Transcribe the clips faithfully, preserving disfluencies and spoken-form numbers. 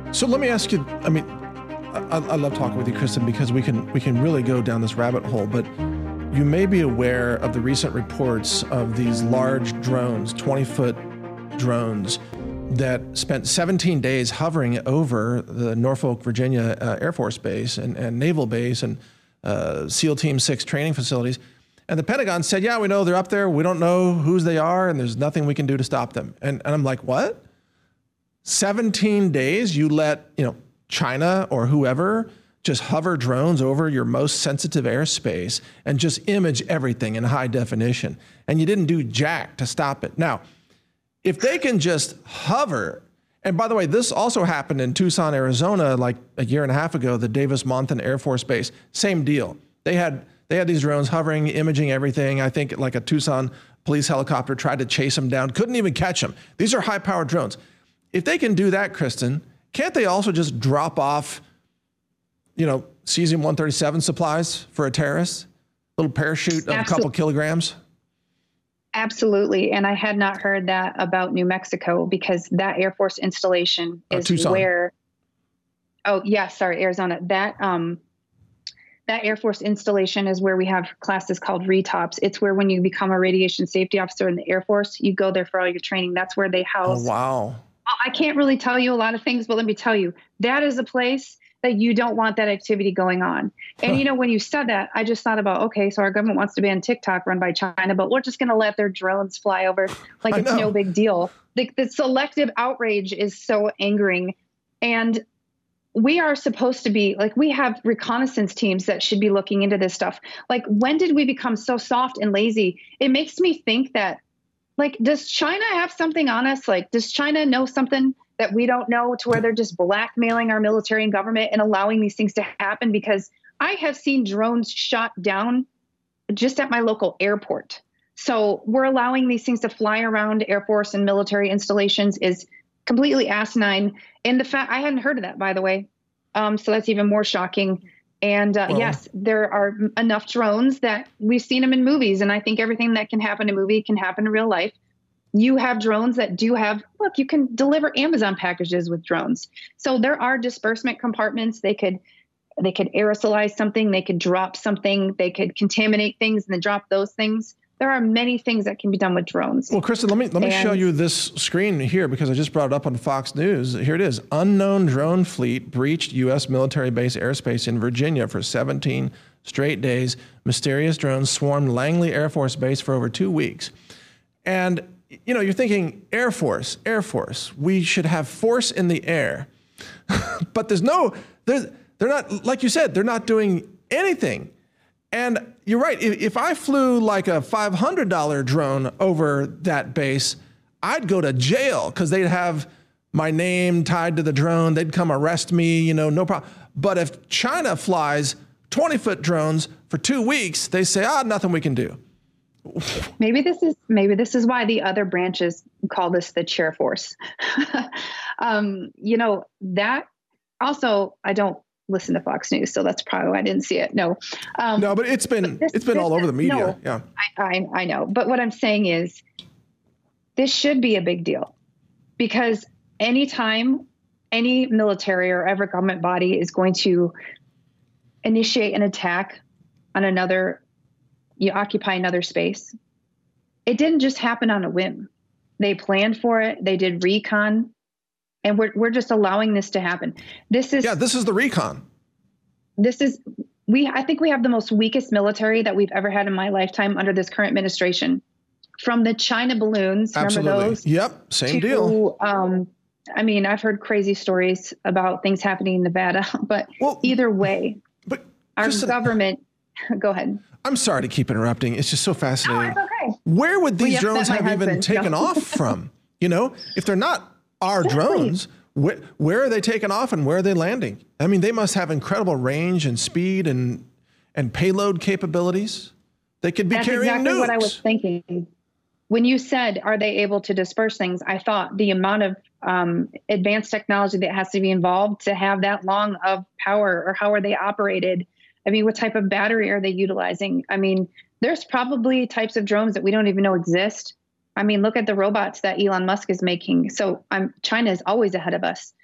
So let me ask you, I mean, I, I love talking with you, Kristen, because we can we can really go down this rabbit hole, but you may be aware of the recent reports of these large drones, twenty-foot drones, that spent seventeen days hovering over the Norfolk, Virginia uh, Air Force Base and, and Naval Base and uh, SEAL Team six training facilities. And the Pentagon said, yeah, we know they're up there. We don't know whose they are, and there's nothing we can do to stop them. And, and I'm like, what? seventeen days you let, you know, China or whoever just hover drones over your most sensitive airspace and just image everything in high definition. And you didn't do jack to stop it. Now, if they can just hover, and by the way, this also happened in Tucson, Arizona, like a year and a half ago, the Davis-Monthan Air Force Base, same deal. They had they had these drones hovering, imaging everything. I think like a Tucson police helicopter tried to chase them down, couldn't even catch them. These are high-powered drones. If they can do that, Kristen, can't they also just drop off, you know, cesium one thirty-seven supplies for a terrorist? A little parachute of Absolutely. a couple kilograms? Absolutely. And I had not heard that about New Mexico, because that Air Force installation is uh, where, oh yeah, sorry, Arizona. That, um, that Air Force installation is where we have classes called R E T O Ps. It's where when you become a radiation safety officer in the Air Force, you go there for all your training. That's where they house. Oh, wow. I can't really tell you a lot of things, but let me tell you, that is a place that you don't want that activity going on. And, huh. you know, when you said that, I just thought about, okay, so our government wants to ban TikTok run by China, but we're just going to let their drones fly over like I it's know. no big deal. The, the selective outrage is so angering. And we are supposed to be like, we have reconnaissance teams that should be looking into this stuff. Like, when did we become so soft and lazy? It makes me think that, like, does China have something on us? Like, does China know something that we don't know, to where they're just blackmailing our military and government and allowing these things to happen? Because I have seen drones shot down just at my local airport. So we're allowing these things to fly around Air Force and military installations is completely asinine. And the fact, I hadn't heard of that, by the way. Um, so that's even more shocking. And uh, well, yes, there are enough drones that we've seen them in movies. And I think everything that can happen in a movie can happen in real life. You have drones that do have, look, you can deliver Amazon packages with drones. So there are disbursement compartments. They could, they could aerosolize something. They could drop something. They could contaminate things and then drop those things. There are many things that can be done with drones. Well, Kristen, let me let me and, show you this screen here, because I just brought it up on Fox News. Here it is. Unknown drone fleet breached U S military base airspace in Virginia for seventeen straight days. Mysterious drones swarmed Langley Air Force Base for over two weeks. And, you know, you're thinking, Air Force, Air Force, we should have force in the air. But there's no, they're, they're not, like you said, they're not doing anything. And you're right. If, if I flew like a five hundred dollar drone over that base, I'd go to jail, because they'd have my name tied to the drone. They'd come arrest me, you know, no problem. But if China flies twenty foot drones for two weeks, they say, ah, nothing we can do. Maybe this is maybe this is why the other branches call this the chair force. um, you know, that also, I don't listen to Fox News, so that's probably why I didn't see it. No, um, no, but it's been but this, it's been this, all over the media. No, yeah, I, I I know. But what I'm saying is, this should be a big deal, because anytime any military or ever government body is going to initiate an attack on another, you occupy another space, it didn't just happen on a whim. They planned for it. They did recon. And we're we're just allowing this to happen. This is yeah. This is the recon. This is we. I think we have the most weakest military that we've ever had in my lifetime under this current administration. From the China balloons, Absolutely. remember those? Yep, same to, deal. Um, I mean, I've heard crazy stories about things happening in Nevada, but well, either way, but our Kristen, government. Go ahead. I'm sorry to keep interrupting. It's just so fascinating. No, it's okay. Where would these well, drones have husband, even taken no. off from? You know, if they're not our drones, where, where are they taking off and where are they landing? I mean, they must have incredible range and speed and and payload capabilities. They could be That's carrying exactly nukes. What I was thinking. When you said, are they able to disperse things? I thought the amount of um, advanced technology that has to be involved to have that long of power, or how are they operated? I mean, what type of battery are they utilizing? I mean, there's probably types of drones that we don't even know exist. I mean, look at the robots that Elon Musk is making. So um, China is always ahead of us.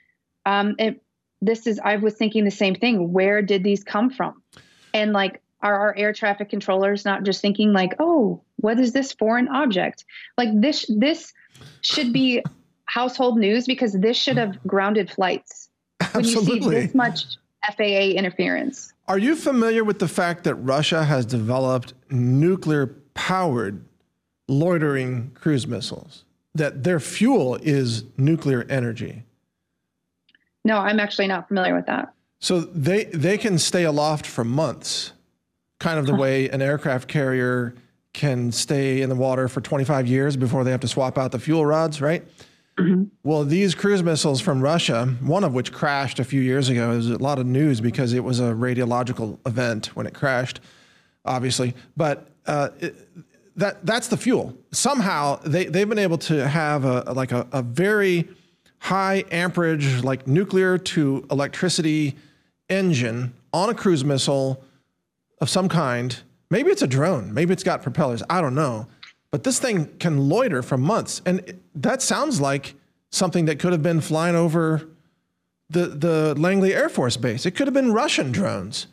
Um, it, this is, I was thinking the same thing. Where did these come from? And like, are our air traffic controllers not just thinking like, oh, what is this foreign object? Like this, this should be household news because this should have grounded flights. When Absolutely. you see this much F A A interference. Are you familiar with the fact that Russia has developed nuclear-powered loitering cruise missiles? That their fuel is nuclear energy? No, I'm actually not familiar with that. So they they can stay aloft for months, kind of the way an aircraft carrier can stay in the water for twenty-five years before they have to swap out the fuel rods, right? Mm-hmm. Well, these cruise missiles from Russia, one of which crashed a few years ago, there's a lot of news because it was a radiological event when it crashed, obviously. But uh, it, that that's the fuel. Somehow they, they've been able to have a like a, a very high amperage, like nuclear to electricity engine on a cruise missile of some kind. Maybe it's a drone. Maybe it's got propellers. I don't know. But this thing can loiter for months. And that sounds like something that could have been flying over the, the Langley Air Force Base. It could have been Russian drones.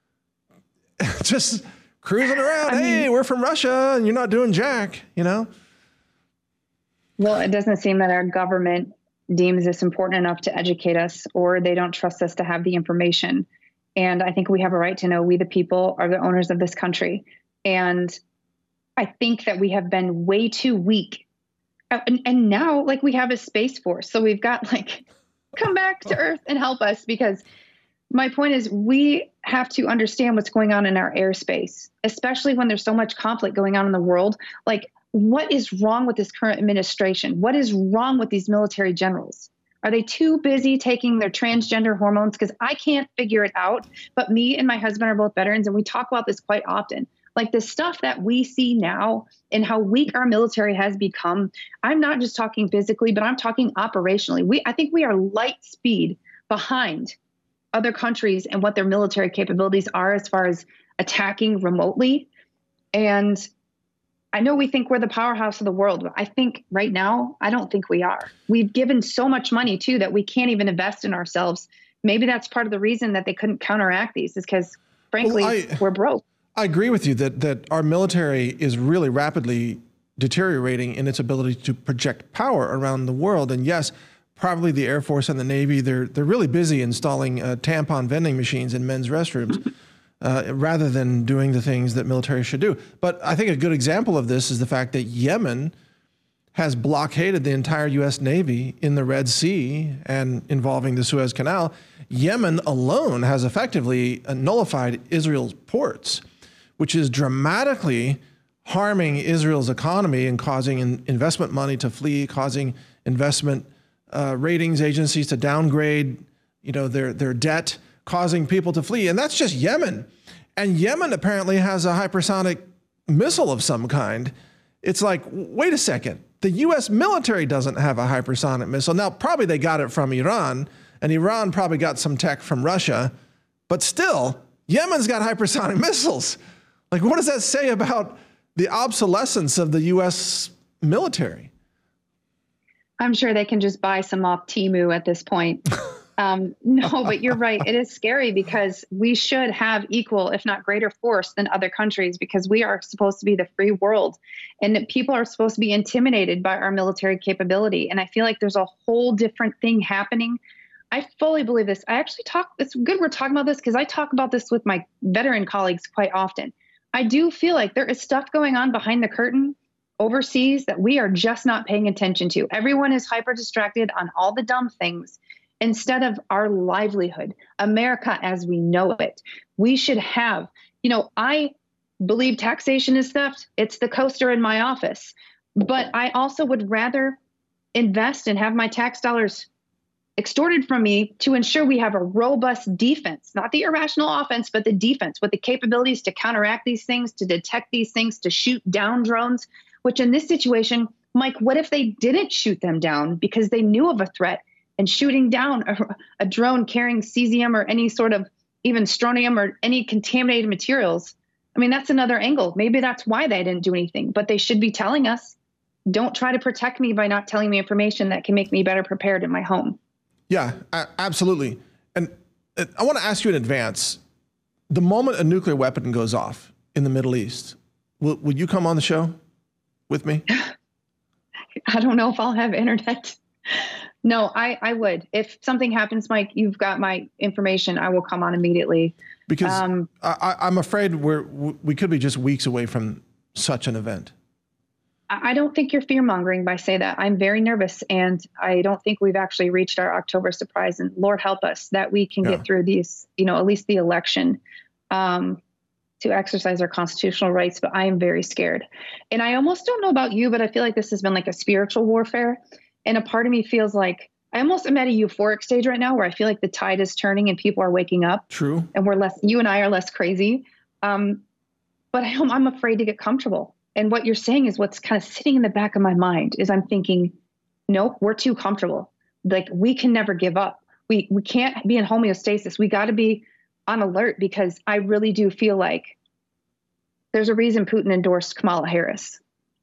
Just cruising around. I hey, mean, we're from Russia and you're not doing jack, you know? Well, it doesn't seem that our government deems this important enough to educate us, or they don't trust us to have the information. And I think we have a right to know. We, the people, are the owners of this country. And I think that we have been way too weak. And, and now, like, we have a space force. So we've got, like, come back to Earth and help us, because my point is we have to understand what's going on in our airspace, especially when there's so much conflict going on in the world. Like, what is wrong with this current administration? What is wrong with these military generals? Are they too busy taking their transgender hormones? Because I can't figure it out. But me and my husband are both veterans, and we talk about this quite often. Like the stuff that we see now and how weak our military has become. I'm not just talking physically, but I'm talking operationally. We, I think we are light speed behind other countries and what their military capabilities are as far as attacking remotely. And I know we think we're the powerhouse of the world, but I think right now, I don't think we are. We've given so much money too that we can't even invest in ourselves. Maybe that's part of the reason that they couldn't counteract these, is because frankly, well, I, we're broke. I agree with you that that our military is really rapidly deteriorating in its ability to project power around the world. And yes, probably the Air Force and the Navy, they're they're really busy installing uh, tampon vending machines in men's restrooms uh, rather than doing the things that military should do. But I think a good example of this is the fact that Yemen has blockaded the entire U S Navy in the Red Sea and involving the Suez Canal. Yemen alone has effectively nullified Israel's ports, which is dramatically harming Israel's economy and causing in investment money to flee, causing investment uh, ratings agencies to downgrade, you know, their their debt, causing people to flee. And that's just Yemen. And Yemen apparently has a hypersonic missile of some kind. It's like, wait a second, the U S military doesn't have a hypersonic missile. Now, probably they got it from Iran, and Iran probably got some tech from Russia, but still, Yemen's got hypersonic missiles. Like, what does that say about the obsolescence of the U S military? I'm sure they can just buy some off Temu at this point. Um, no, but you're right. It is scary because we should have equal, if not greater force than other countries, because we are supposed to be the free world, and that people are supposed to be intimidated by our military capability. And I feel like there's a whole different thing happening. I fully believe this. I actually talk, it's good we're talking about this because I talk about this with my veteran colleagues quite often. I do feel like there is stuff going on behind the curtain overseas that we are just not paying attention to. Everyone is hyper distracted on all the dumb things instead of our livelihood, America as we know it. We should have, you know, I believe taxation is theft. It's the coaster in my office. But I also would rather invest and have my tax dollars extorted from me to ensure we have a robust defense, not the irrational offense, but the defense with the capabilities to counteract these things, to detect these things, to shoot down drones, which in this situation, Mike, what if they didn't shoot them down because they knew of a threat, and shooting down a, a drone carrying cesium or any sort of even strontium or any contaminated materials? I mean, that's another angle. Maybe that's why they didn't do anything, but they should be telling us, don't try to protect me by not telling me information that can make me better prepared in my home. Yeah, a- absolutely. And uh, I want to ask you in advance, the moment a nuclear weapon goes off in the Middle East, will, will you come on the show with me? I don't know if I'll have internet. No, I, I would. If something happens, Mike, you've got my information. I will come on immediately. Because um, I, I'm afraid we're, we could be just weeks away from such an event. I don't think you're fear mongering by say that. I'm very nervous, and I don't think we've actually reached our October surprise. And Lord help us that we can yeah. get through these, you know, at least the election, um, to exercise our constitutional rights. But I am very scared. And I almost don't know about you, but I feel like this has been like a spiritual warfare. And a part of me feels like I almost am at a euphoric stage right now where I feel like the tide is turning and people are waking up. True. And we're less, you and I are less crazy. Um, but I, I'm afraid to get comfortable. And what you're saying is what's kind of sitting in the back of my mind is I'm thinking, nope, we're too comfortable. Like we can never give up. We we can't be in homeostasis. We got to be on alert because I really do feel like there's a reason Putin endorsed Kamala Harris.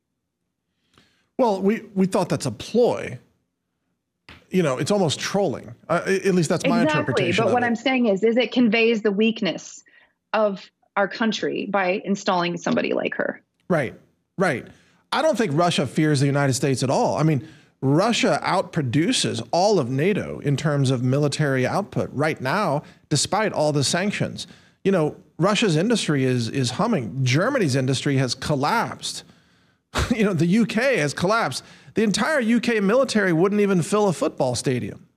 Well, we, we thought that's a ploy. You know, it's almost trolling. Uh, at least that's my exactly. interpretation. But what it. I'm saying is, is it conveys the weakness of our country by installing somebody like her. Right, right. I don't think Russia fears the United States at all. I mean, Russia outproduces all of NATO in terms of military output right now, despite all the sanctions. You know, Russia's industry is is humming. Germany's industry has collapsed. You know, the U K has collapsed. The entire U K military wouldn't even fill a football stadium.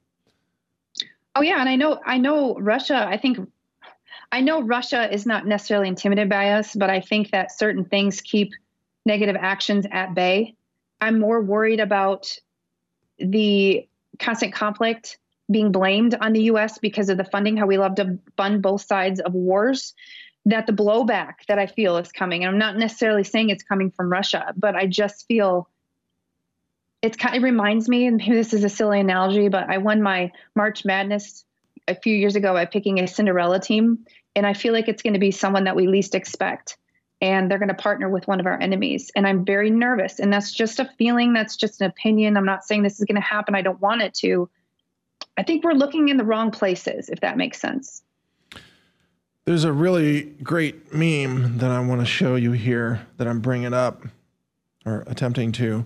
Oh yeah, and I know I know Russia, I think I know Russia is not necessarily intimidated by us, but I think that certain things keep negative actions at bay. I'm more worried about the constant conflict being blamed on the U S because of the funding, how we love to fund both sides of wars, that the blowback that I feel is coming. And I'm not necessarily saying it's coming from Russia, but I just feel it's kind of, it reminds me, and maybe this is a silly analogy, but I won my March Madness a few years ago by picking a Cinderella team. And I feel like it's going to be someone that we least expect. And they're going to partner with one of our enemies. And I'm very nervous. And that's just a feeling. That's just an opinion. I'm not saying this is going to happen. I don't want it to. I think we're looking in the wrong places, if that makes sense. There's a really great meme that I want to show you here that I'm bringing up or attempting to,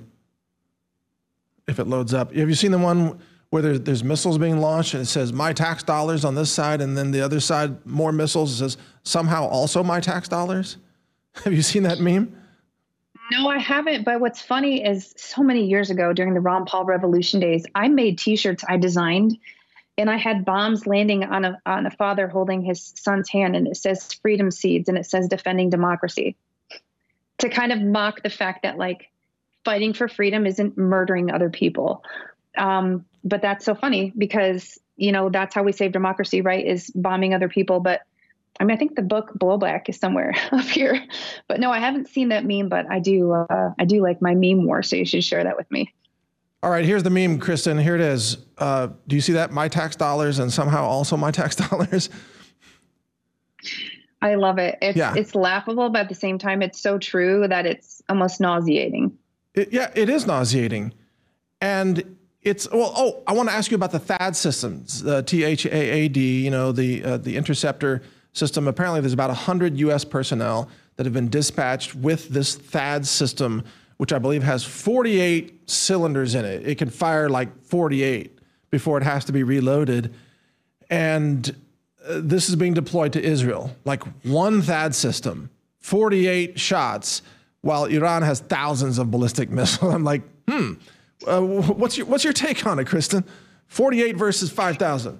if it loads up. Have you seen the one where there's, there's missiles being launched and it says my tax dollars on this side, and then the other side, more missiles, it says somehow also my tax dollars? Have you seen that meme? No, I haven't. But what's funny is so many years ago during the Ron Paul Revolution days, I made T-shirts I designed, and I had bombs landing on a on a father holding his son's hand, and it says freedom seeds, and it says defending democracy, to kind of mock the fact that like fighting for freedom isn't murdering other people. Um, but that's so funny because, you know, that's how we save democracy, right? Is bombing other people. But I mean, I think the book Blowback is somewhere up here, but no, I haven't seen that meme, but I do, uh, I do like my meme war. So you should share that with me. All right, here's the meme, Kristen. Here it is. Uh, do you see that? My tax dollars and somehow also my tax dollars. I love it. It's, yeah. it's laughable, but at the same time, it's so true that it's almost nauseating. It, yeah, it is nauseating. And it's, well, oh, I want to ask you about the THAAD systems, the T H A A D, you know, the uh, the interceptor system. Apparently there's about one hundred U S personnel that have been dispatched with this THAAD system, which I believe has forty-eight cylinders in it. It can fire like forty-eight before it has to be reloaded. And uh, this is being deployed to Israel, like one THAAD system, forty-eight shots, while Iran has thousands of ballistic missiles. I'm like, hmm, uh, what's your what's your take on it, Kristen? forty-eight versus five thousand.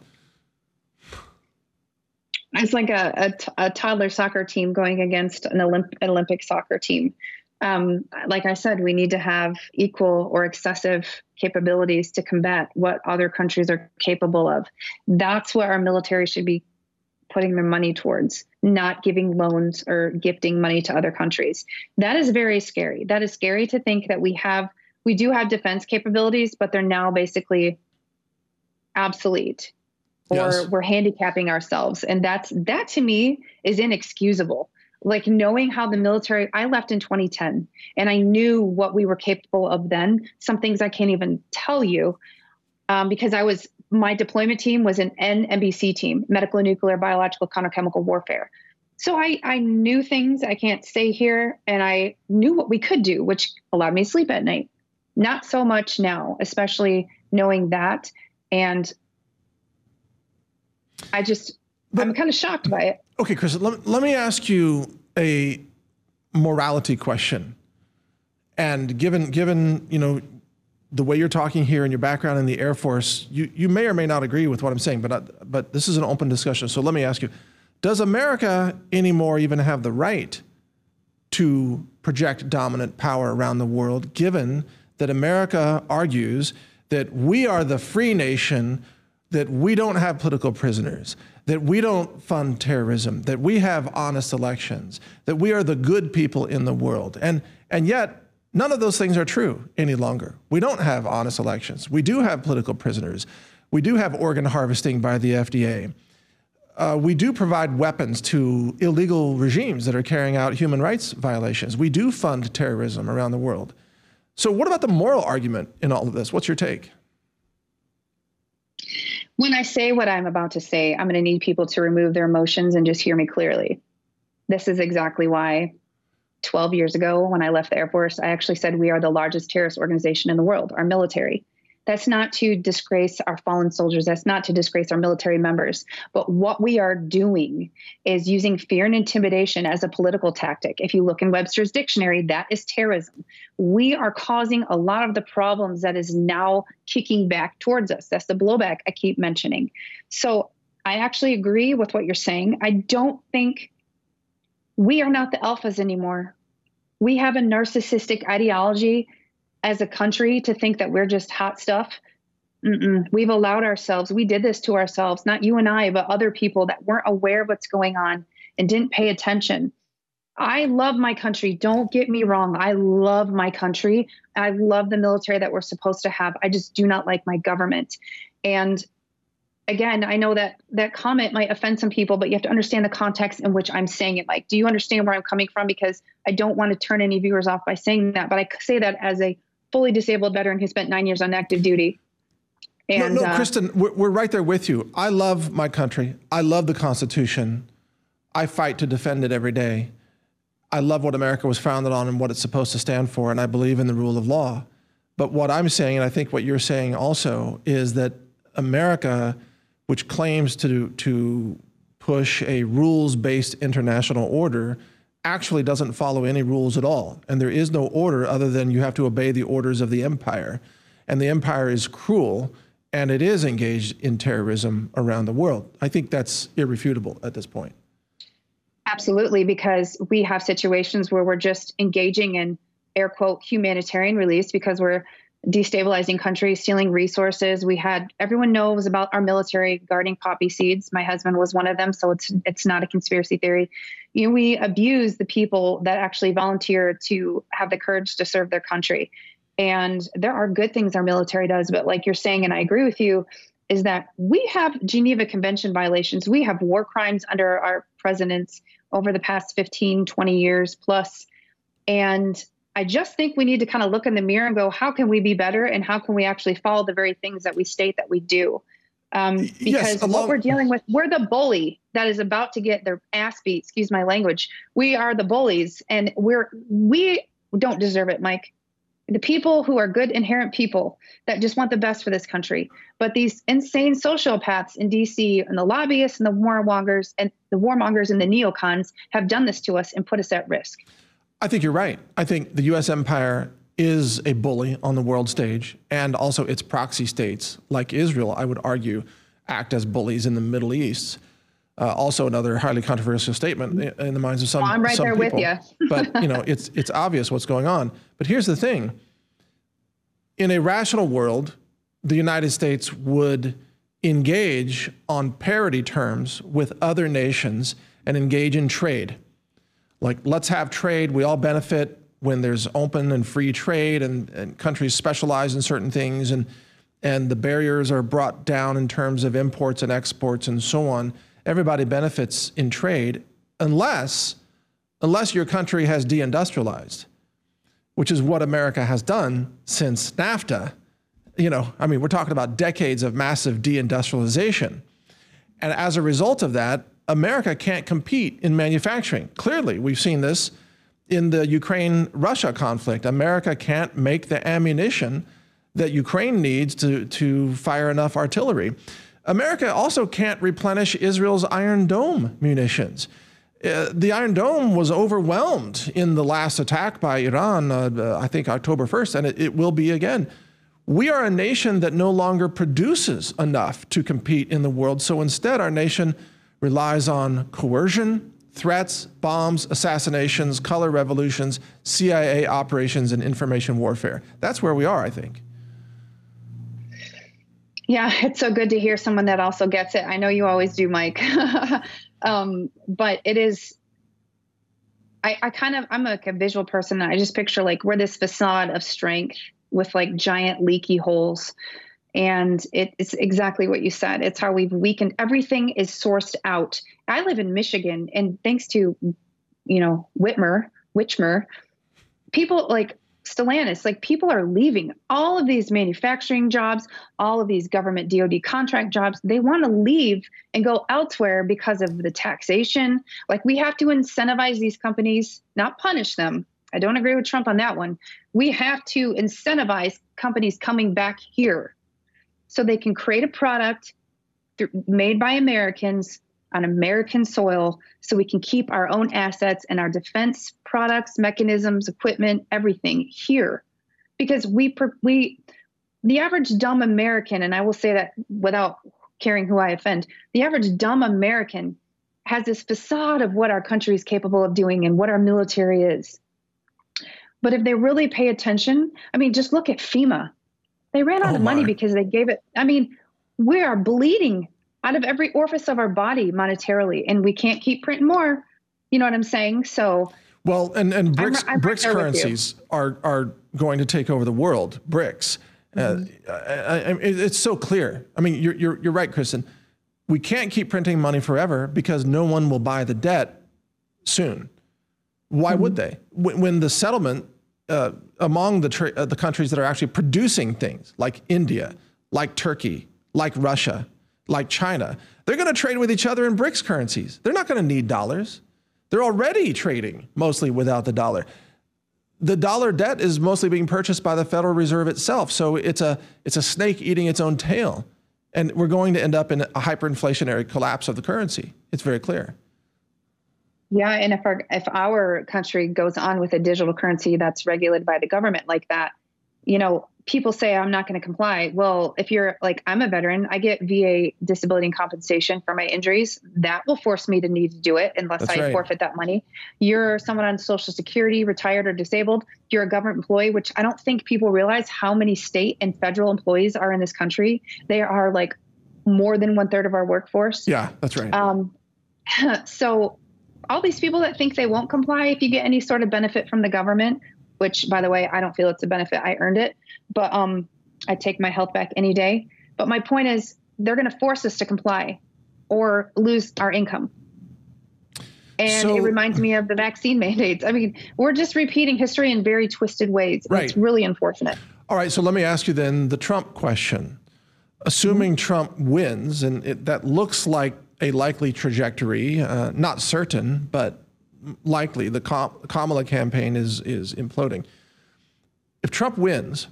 It's like a, a, t- a toddler soccer team going against an, Olymp- an Olympic soccer team. Um, like I said, we need to have equal or excessive capabilities to combat what other countries are capable of. That's what our military should be putting their money towards, not giving loans or gifting money to other countries. That is very scary. That is scary to think that we have, we do have defense capabilities, but they're now basically obsolete. Or yes. We're handicapping ourselves. And that's, that to me is inexcusable. Like knowing how the military, I left in twenty ten and I knew what we were capable of then. Some things I can't even tell you um, because I was my deployment team was an N M B C team, medical, nuclear, biological, counterchemical warfare. So I, I knew things I can't say here, and I knew what we could do, which allowed me to sleep at night. Not so much now, especially knowing that. And I just, but, I'm kind of shocked by it. Okay, Chris, let, let me ask you a morality question. And given, given, you know, the way you're talking here and your background in the Air Force, you, you may or may not agree with what I'm saying, but, I, but this is an open discussion. So let me ask you, does America anymore even have the right to project dominant power around the world, given that America argues that we are the free nation, that we don't have political prisoners, that we don't fund terrorism, that we have honest elections, that we are the good people in the world. And, and yet, none of those things are true any longer. We don't have honest elections. We do have political prisoners. We do have organ harvesting by the F D A. Uh, we do provide weapons to illegal regimes that are carrying out human rights violations. We do fund terrorism around the world. So what about the moral argument in all of this? What's your take? When I say what I'm about to say, I'm going to need people to remove their emotions and just hear me clearly. This is exactly why twelve years ago, when I left the Air Force, I actually said we are the largest terrorist organization in the world, our military. That's not to disgrace our fallen soldiers. That's not to disgrace our military members. But what we are doing is using fear and intimidation as a political tactic. If you look in Webster's dictionary, that is terrorism. We are causing a lot of the problems that is now kicking back towards us. That's the blowback I keep mentioning. So I actually agree with what you're saying. I don't think we are not the alphas anymore. We have a narcissistic ideology as a country to think that we're just hot stuff. Mm-mm. We've allowed ourselves, we did this to ourselves, not you and I, but other people that weren't aware of what's going on and didn't pay attention. I love my country. Don't get me wrong. I love my country. I love the military that we're supposed to have. I just do not like my government. And again, I know that that comment might offend some people, but you have to understand the context in which I'm saying it. Like, do you understand where I'm coming from? Because I don't want to turn any viewers off by saying that, but I say that as a fully disabled veteran who spent nine years on active duty. And, no, no, uh, Kristen, we're, we're right there with you. I love my country. I love the Constitution. I fight to defend it every day. I love what America was founded on and what it's supposed to stand for, and I believe in the rule of law. But what I'm saying, and I think what you're saying also, is that America, which claims to, to push a rules-based international order, actually doesn't follow any rules at all. And there is no order other than you have to obey the orders of the empire. And the empire is cruel, and it is engaged in terrorism around the world. I think that's irrefutable at this point. Absolutely, because we have situations where we're just engaging in air quote humanitarian relief because we're destabilizing countries, stealing resources. We had, everyone knows about our military guarding poppy seeds. My husband was one of them, so it's it's not a conspiracy theory. You know, we abuse the people that actually volunteer to have the courage to serve their country. And there are good things our military does, but like you're saying, and I agree with you, is that we have Geneva Convention violations. We have war crimes under our presidents over the past fifteen, twenty years plus. And I just think we need to kind of look in the mirror and go, how can we be better? And how can we actually follow the very things that we state that we do? Um, because yes, along- what we're dealing with, we're the bully that is about to get their ass beat, excuse my language. We are the bullies, and we're, we don't deserve it, Mike. The people who are good, inherent people that just want the best for this country. But these insane sociopaths in D C and the lobbyists and the warmongers and the warmongers and the neocons have done this to us and put us at risk. I think you're right. I think the U S empire is a bully on the world stage, and also its proxy states, like Israel, I would argue, act as bullies in the Middle East. Uh, also another highly controversial statement in the minds of some well, I'm right some there people. with you. But you know, it's it's obvious what's going on. But here's the thing. In a rational world, the United States would engage on parity terms with other nations and engage in trade. Like, let's have trade. We all benefit when there's open and free trade, and, and countries specialize in certain things, and and the barriers are brought down in terms of imports and exports and so on. Everybody benefits in trade unless, unless your country has deindustrialized, which is what America has done since NAFTA. You know, I mean, we're talking about decades of massive deindustrialization. And as a result of that, America can't compete in manufacturing. Clearly, we've seen this in the Ukraine-Russia conflict. America can't make the ammunition that Ukraine needs to, to fire enough artillery. America also can't replenish Israel's Iron Dome munitions. Uh, the Iron Dome was overwhelmed in the last attack by Iran, uh, I think October first, and it, it will be again. We are a nation that no longer produces enough to compete in the world. So instead, our nation relies on coercion, threats, bombs, assassinations, color revolutions, C I A operations, and information warfare. That's where we are, I think. Yeah, it's so good to hear someone that also gets it. I know you always do, Mike. um, but it is, I, I kind of, I'm like a visual person. And I just picture like we're this facade of strength with like giant leaky holes. And it, it's exactly what you said. It's how we've weakened. Everything is sourced out. I live in Michigan, and thanks to, you know, Whitmer, Whitmer, people like Stellantis, like people are leaving all of these manufacturing jobs, all of these government D O D contract jobs. They want to leave and go elsewhere because of the taxation. Like we have to incentivize these companies, not punish them. I don't agree with Trump on that one. We have to incentivize companies coming back here so they can create a product th- made by Americans on American soil so we can keep our own assets and our defense products, mechanisms, equipment, everything here. Because we, we, the average dumb American, and I will say that without caring who I offend, the average dumb American has this facade of what our country is capable of doing and what our military is. But if they really pay attention, I mean, just look at FEMA. They ran out oh of money my. because they gave it. I mean, we are bleeding out of every orifice of our body monetarily, and we can't keep printing more. You know what I'm saying? So, well, and and BRICS, I'm, I'm BRICS right currencies are are going to take over the world. BRICS, mm-hmm. uh, I, I, it's so clear. I mean, you're you're you're right, Kristen. We can't keep printing money forever because no one will buy the debt soon. Why mm-hmm. would they? When, when the settlement uh, among the tra- uh, the countries that are actually producing things like India, like Turkey, like Russia, like China, they're going to trade with each other in BRICS currencies. They're not going to need dollars. They're already trading mostly without the dollar. The dollar debt is mostly being purchased by the Federal Reserve itself. So it's a it's a snake eating its own tail. And we're going to end up in a hyperinflationary collapse of the currency. It's very clear. Yeah, and if our if our country goes on with a digital currency that's regulated by the government like that, you know, people say I'm not going to comply. Well, if you're like, I'm a veteran, I get V A disability and compensation for my injuries. That will force me to need to do it unless That's I right. forfeit that money. You're someone on Social Security, retired or disabled. You're a government employee, which I don't think people realize how many state and federal employees are in this country. They are like more than one third of our workforce. Yeah, that's right. Um, so all these people that think they won't comply if you get any sort of benefit from the government, which, by the way, I don't feel it's a benefit. I earned it. But um, I take my health back any day. But my point is, they're going to force us to comply or lose our income. And so, it reminds me of the vaccine mandates. I mean, we're just repeating history in very twisted ways. Right. It's really unfortunate. All right. So let me ask you then the Trump question. Assuming mm-hmm. Trump wins, and it, that looks like a likely trajectory, uh, not certain, but likely, the Kam- Kamala campaign is is imploding. If Trump wins,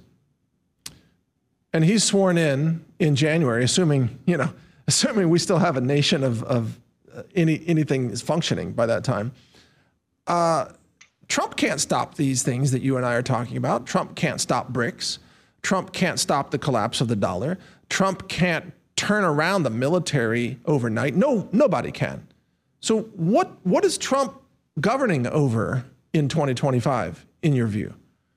and he's sworn in in January, assuming you know, assuming we still have a nation of of uh, any anything is functioning by that time, uh, Trump can't stop these things that you and I are talking about. Trump can't stop BRICS. Trump can't stop the collapse of the dollar. Trump can't turn around the military overnight. No, nobody can. So what what is Trump governing over in twenty twenty-five, in your view?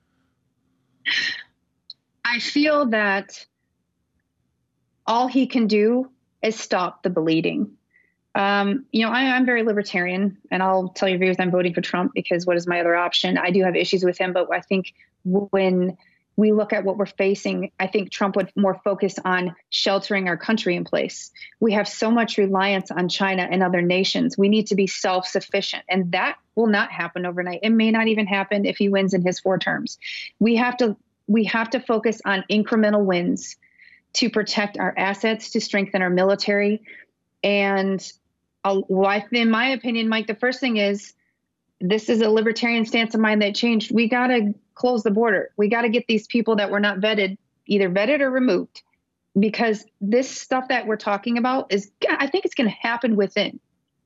I feel that all he can do is stop the bleeding. Um, you know, I, I'm very libertarian, and I'll tell your viewers I'm voting for Trump because what is my other option? I do have issues with him, but I think when we look at what we're facing, I think Trump would more focus on sheltering our country in place. We have so much reliance on China and other nations. We need to be self-sufficient, and that will not happen overnight. It may not even happen if he wins in his four terms. We have to we have to focus on incremental wins to protect our assets, to strengthen our military. And uh, well, in my opinion, Mike, the first thing is, this is a libertarian stance of mine that changed. We got to close the border. We got to get these people that were not vetted, either vetted or removed, because this stuff that we're talking about is, I think it's going to happen within.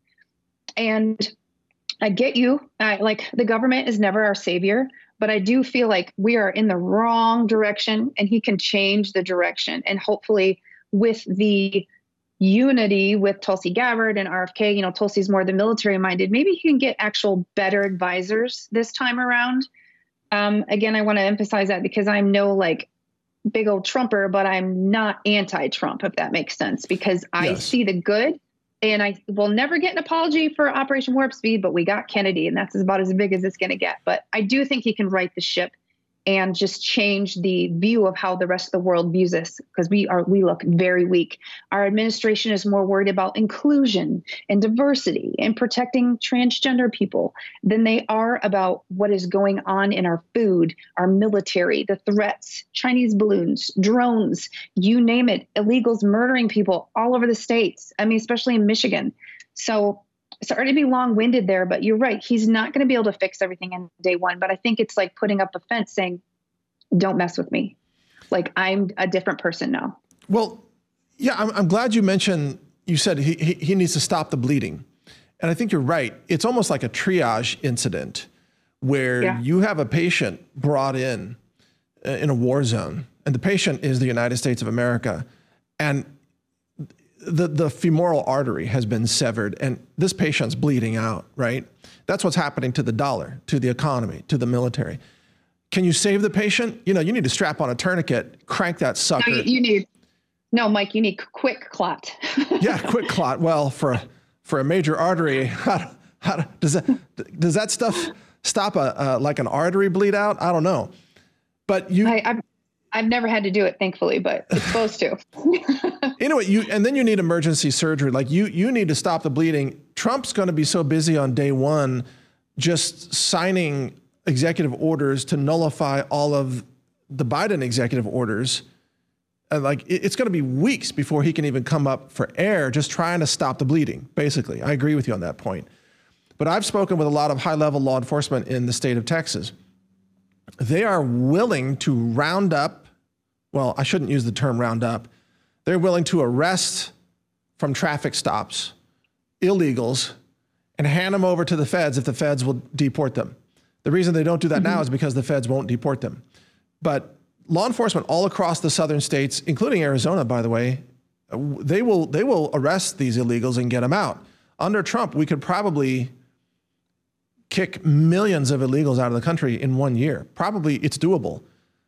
And I get you. I, like the government is never our savior, but I do feel like we are in the wrong direction, and he can change the direction. And hopefully with the unity with Tulsi Gabbard and R F K, you know, Tulsi's more the military minded, maybe he can get actual better advisors this time around. Um, again, I want to emphasize that because I'm no like big old Trumper, but I'm not anti-Trump, if that makes sense, because I Yes. see the good, and I will never get an apology for Operation Warp Speed, but we got Kennedy, and that's about as big as it's going to get. But I do think he can right the ship and just change the view of how the rest of the world views us, because we are we look very weak. Our administration is more worried about inclusion and diversity and protecting transgender people than they are about what is going on in our food, our military, the threats, Chinese balloons, drones, you name it, illegals murdering people all over the states. I mean, especially in Michigan. So sorry to be long-winded there, but you're right. He's not going to be able to fix everything in day one. But I think it's like putting up a fence saying, don't mess with me. Like, I'm a different person now. Well, yeah, I'm, I'm glad you mentioned, you said he, he, he needs to stop the bleeding. And I think you're right. It's almost like a triage incident where Yeah. you have a patient brought in uh, in a war zone, and the patient is the United States of America. And the, the femoral artery has been severed, and this patient's bleeding out, right? That's what's happening to the dollar, to the economy, to the military. Can you save the patient? You know, you need to strap on a tourniquet, crank that sucker. No, you, you need, no, Mike, you need quick clot. Yeah, quick clot. Well, for a, for a major artery, how, how, does that does that stuff stop a uh, like an artery bleed out? I don't know, but you. I, I've, I've never had to do it, thankfully, but it's supposed to. Anyway, you and then you need emergency surgery. Like you, you need to stop the bleeding. Trump's going to be so busy on day one, just signing executive orders to nullify all of the Biden executive orders. And like it, it's going to be weeks before he can even come up for air, just trying to stop the bleeding. Basically, I agree with you on that point. But I've spoken with a lot of high-level law enforcement in the state of Texas. They are willing to round up. Well, I shouldn't use the term round up. They're willing to arrest from traffic stops illegals and hand them over to the feds if the feds will deport them. The reason they don't do that mm-hmm. now is because the feds won't deport them. But law enforcement all across the southern states, including Arizona, by the way, they will they will arrest these illegals and get them out. Under Trump, we could probably kick millions of illegals out of the country in one year. Probably it's doable.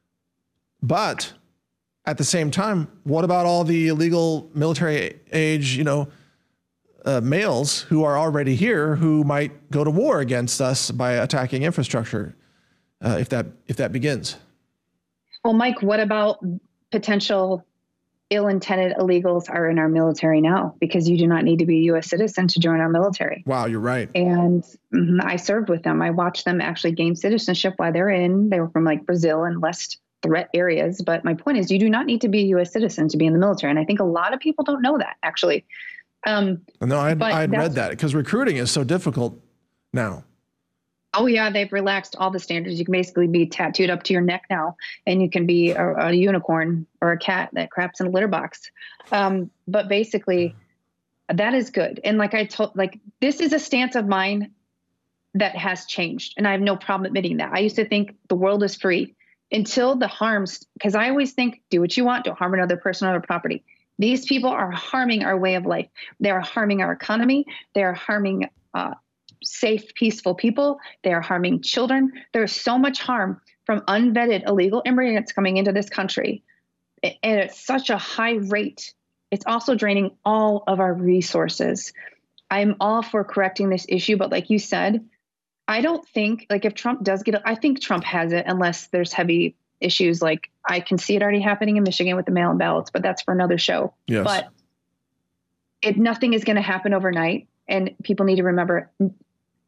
But at the same time, what about all the illegal military age, you know, uh, males who are already here who might go to war against us by attacking infrastructure uh, if that if that begins? Well, Mike, what about potential ill-intended illegals are in our military now? Because you do not need to be a U S citizen to join our military. Wow, you're right. And mm-hmm, I served with them. I watched them actually gain citizenship while they're in. They were from like Brazil and less threat areas. But my point is, you do not need to be a U S citizen to be in the military. And I think a lot of people don't know that, actually. Um, no, I had read that because recruiting is so difficult now. Oh, yeah, they've relaxed all the standards. You can basically be tattooed up to your neck now, and you can be a, a unicorn or a cat that craps in a litter box. Um, but basically, that is good. And like I told, like, this is a stance of mine that has changed, and I have no problem admitting that. I used to think the world is free until the harms, because I always think, do what you want, don't harm another person or other property. These people are harming our way of life. They are harming our economy. They are harming uh safe, peaceful people. They are harming children. There's so much harm from unvetted illegal immigrants coming into this country. And it's such a high rate. It's also draining all of our resources. I'm all for correcting this issue, but like you said, I don't think, like if Trump does get it, I think Trump has it unless there's heavy issues. Like I can see it already happening in Michigan with the mail-in ballots, but that's for another show. Yes. But it, nothing is going to happen overnight. And people need to remember,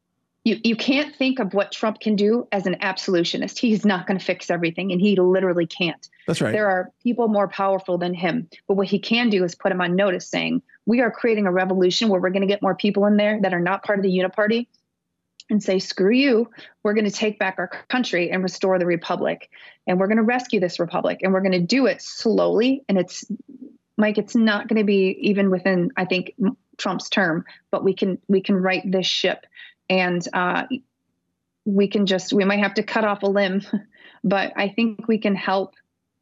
you, you can't think of what Trump can do as an absolutionist. He's not going to fix everything, and he literally can't. That's right. There are people more powerful than him. But what he can do is put him on notice saying, we are creating a revolution where we're going to get more people in there that are not part of the uniparty and say, screw you. We're going to take back our country and restore the republic. And we're going to rescue this republic. And we're going to do it slowly. And it's, Mike, it's not going to be even within, I think, Trump's term, but we can we can right this ship. And uh, we can just, we might have to cut off a limb, but I think we can help.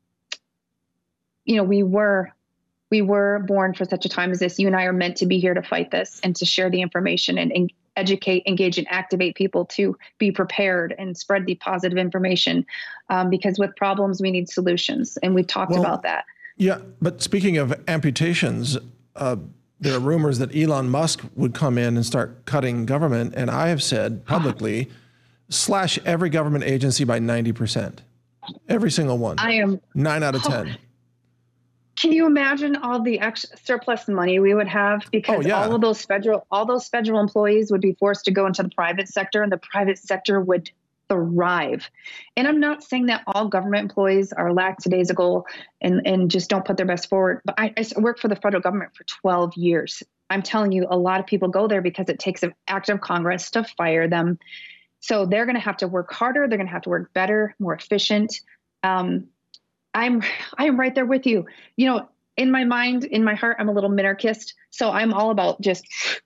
You know, we were, we were born for such a time as this. You and I are meant to be here to fight this and to share the information and, and educate, engage, and activate people to be prepared and spread the positive information. Um, because with problems, we need solutions. And we've talked well, about that. Yeah. But speaking of amputations, uh, there are rumors that Elon Musk would come in and start cutting government. And I have said publicly, slash every government agency by ninety percent. Every single one. I am nine out of ten. Can you imagine all the ex- surplus money we would have? Because oh, yeah. all of those federal, all those federal employees would be forced to go into the private sector, and the private sector would thrive. And I'm not saying that all government employees are lackadaisical and, and just don't put their best forward. But I, I worked for the federal government for twelve years. I'm telling you, a lot of people go there because it takes an act of Congress to fire them. So they're going to have to work harder. They're going to have to work better, more efficient. Um, I'm I'm right there with you. You know, in my mind, in my heart, I'm a little minarchist. So I'm all about just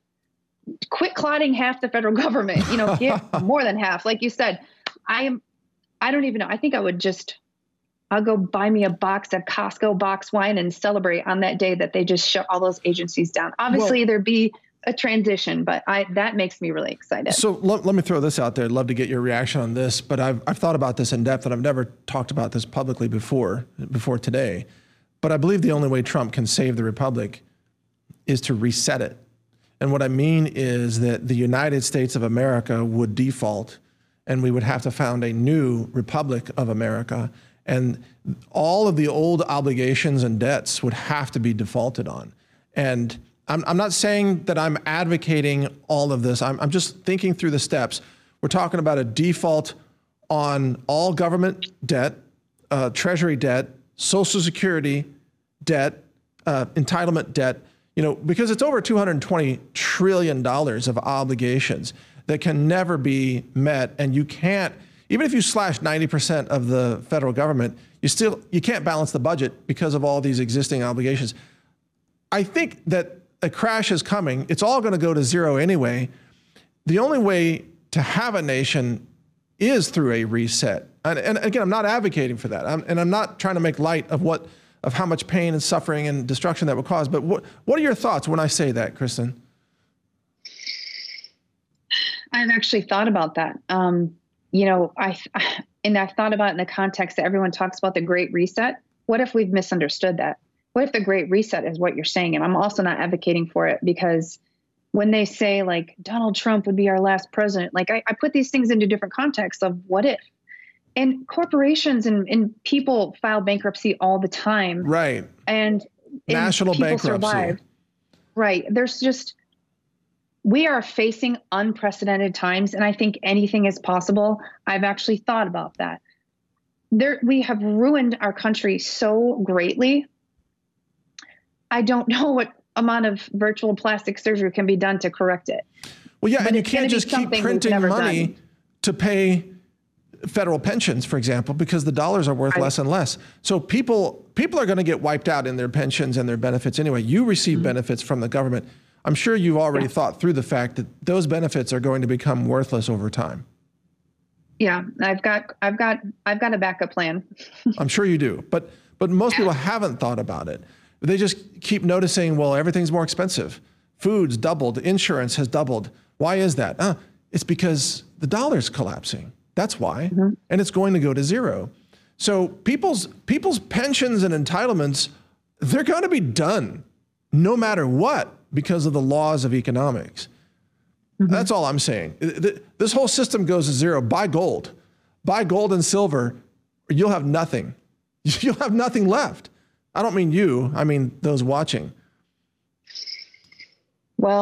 quit clotting half the federal government, you know, get more than half. Like you said, I am, I don't even know. I think I would just, I'll go buy me a box of Costco box wine and celebrate on that day that they just shut all those agencies down. Obviously well, there'd be a transition, but I, that makes me really excited. So let, let me throw this out there. I'd love to get your reaction on this, but I've, I've thought about this in depth and I've never talked about this publicly before, before today. But I believe the only way Trump can save the republic is to reset it. And what I mean is that the United States of America would default and we would have to found a new Republic of America. And all of the old obligations and debts would have to be defaulted on. And I'm, I'm not saying that I'm advocating all of this. I'm, I'm just thinking through the steps. We're talking about a default on all government debt, uh, Treasury debt, Social Security debt, uh, entitlement debt, you know, because it's over two hundred twenty trillion dollars of obligations that can never be met. And you can't, even if you slash ninety percent of the federal government, you still, you can't balance the budget because of all these existing obligations. I think that a crash is coming. It's all going to go to zero anyway. The only way to have a nation is through a reset. And, and again, I'm not advocating for that. I'm, and I'm not trying to make light of what, of how much pain and suffering and destruction that would cause. But what, what are your thoughts when I say that, Kristen? I've actually thought about that. Um, you know, I, and I've thought about it in the context that everyone talks about the Great Reset. What if we've misunderstood that? What if the Great Reset is what you're saying? And I'm also not advocating for it, because when they say like Donald Trump would be our last president, like I, I put these things into different contexts of what if. And corporations and, and people file bankruptcy all the time. Right. And, national and people bankruptcy. Survive. Right. There's just, we are facing unprecedented times, and I think anything is possible. I've actually thought about that. There, we have ruined our country so greatly. I don't know what amount of virtual plastic surgery can be done to correct it. Well, yeah, but and you can't just keep printing money done. to pay federal pensions, for example, because the dollars are worth right. less and less. So people people are going to get wiped out in their pensions and their benefits anyway. You receive mm-hmm. benefits from the government. I'm sure you've already yeah. thought through the fact that those benefits are going to become worthless over time. Yeah, I've got I've got I've got a backup plan. I'm sure you do, but but most yeah. people haven't thought about it. They just keep noticing, well, everything's more expensive. Food's doubled, insurance has doubled. Why is that? Uh, it's because the dollar's collapsing. That's why. Mm-hmm. And it's going to go to zero. So people's people's pensions and entitlements, they're going to be done no matter what because of the laws of economics. Mm-hmm. That's all I'm saying. This whole system goes to zero. Buy gold. Buy gold and silver, or you'll have nothing. You'll have nothing left. I don't mean you. I mean those watching. Well,